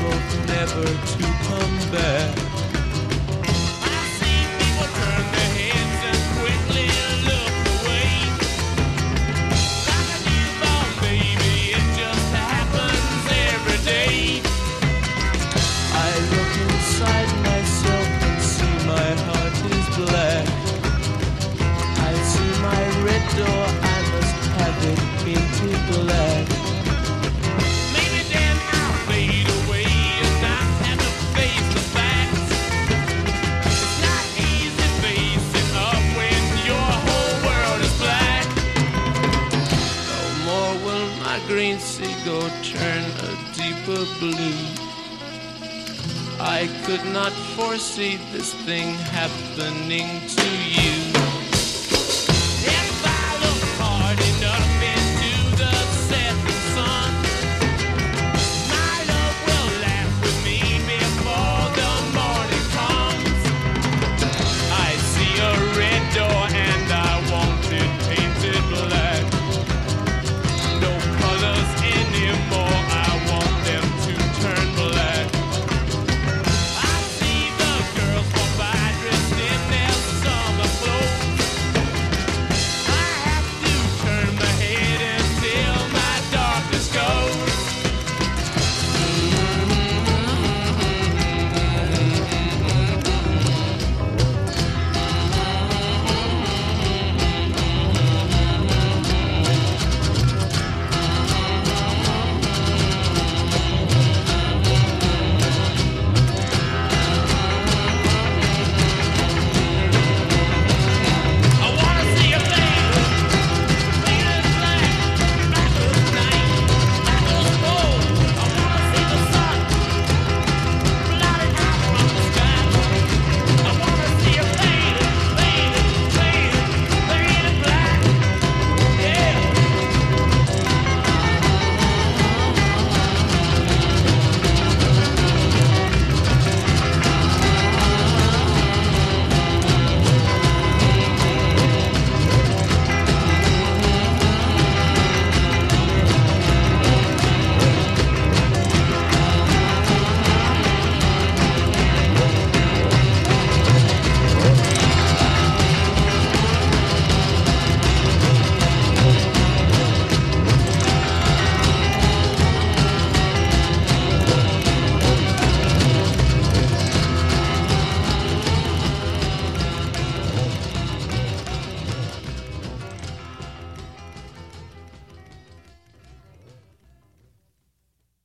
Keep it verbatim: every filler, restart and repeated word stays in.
both never to come back. I see people turn their heads and quickly look away. Like a newborn baby, it just happens every day. I look inside myself and see my heart is black. I see my red door, I must have it painted black. Maybe then I'll fade away and not have to face the facts. It's not easy facing up when your whole world is black. No more will my green seagull turn a deeper blue. I could not foresee this thing happening to you.